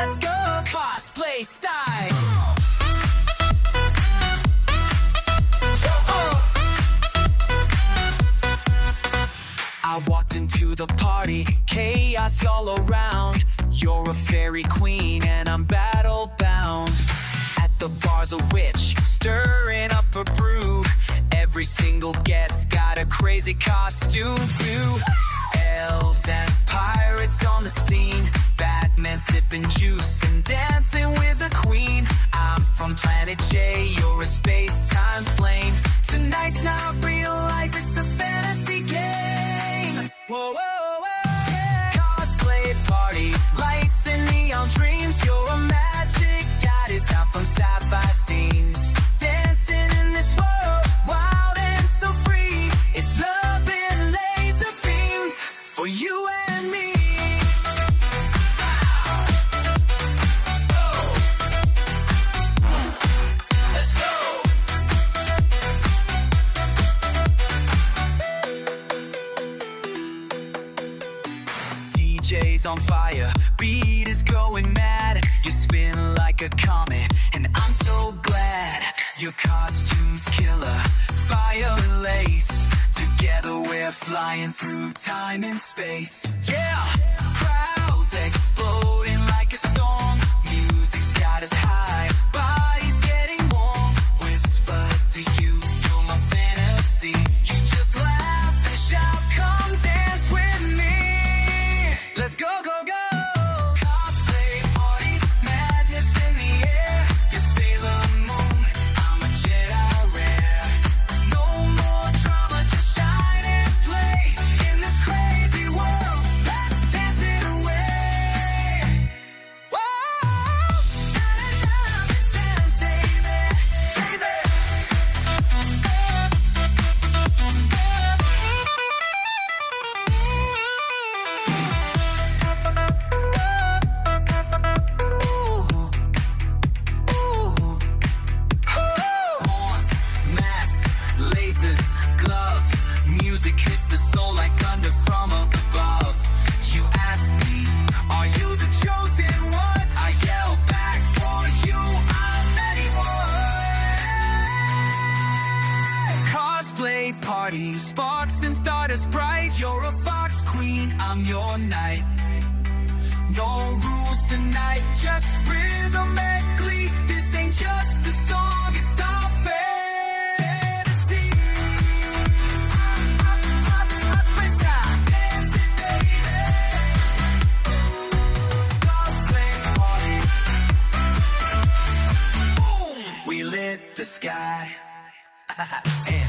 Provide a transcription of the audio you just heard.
Let's go cosplay style. I walked into the party, chaos all around. You're a fairy queen and I'm battle bound. At the bar's a witch, stirring up a brew. Every single guest got a crazy costume too. Elves and pirates on the scene, Batman sipping juice and dancing with the queen. I'm from Planet J, you're a space-time flame. Tonight's not real life, it's a fantasy game. Whoa, whoa, whoa, yeah. Cosplay party, lights and neon dreams. You're a magic goddess out from sci-fi scenes. Dancing in this world, wild and so free. It's love and laser beams for you and me. Let's go. DJ's on fire, beat is going mad. You spin like a comet, and I'm so glad. Your costume's killer, fire and lace. Together we're flying through time and space. Yeah! Crowds exploding like a storm. Music's got us high, bodies getting warm. Whisper to you, you're my fantasy. You just laugh and shout, come dance with me. Let's go, go, go! Cosplay party, madness in the air. You're Sailor Moon, I'm a Jedi rare. No more drama, just shine and play. In this crazy world, let's dance it away. Whoa! Na-na-na, let's dance, baby. Horns, masks, lasers, gloves. Music hits the soul like thunder from above. You ask me, are you the chosen one? I yell back for you, I'm anyone. Cosplay party, sparks and stardust bright. You're a fox queen, I'm your knight. No rules tonight, just rhythmically. This ain't just a song, it's our fantasy. Cosplay style, dancing, baby. Cosplay party. Boom, we lit the sky. And